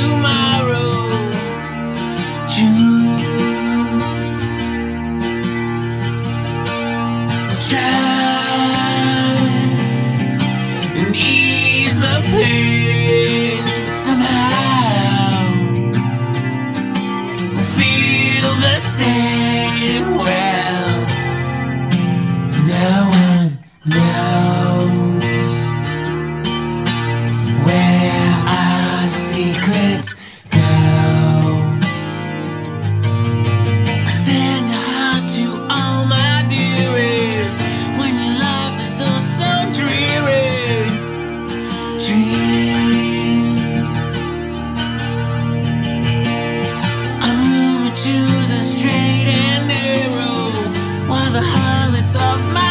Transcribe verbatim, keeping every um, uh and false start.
tomorrow. June, try and ease the pain somehow. Feel the same. Well, no one knows where our secrets go. I send a heart to all my dearest when your life is so, so dreary. Dream. I'm moving to the straight and narrow while the harlots of my